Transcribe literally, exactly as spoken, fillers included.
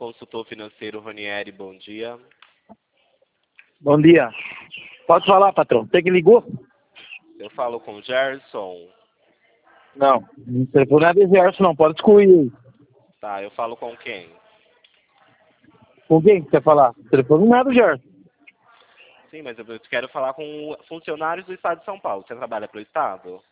consultor financeiro Ranieri, bom dia. Bom dia. Pode falar, patrão. Tem que ligou? Eu falo com o Gerson. Não. O telefone não é de Gerson, não. Pode excluir. Tá, eu falo com quem? Com quem que você quer falar? O telefone não é do Gerson. Sim, mas eu quero falar com funcionários do Estado de São Paulo. Você trabalha para o Estado?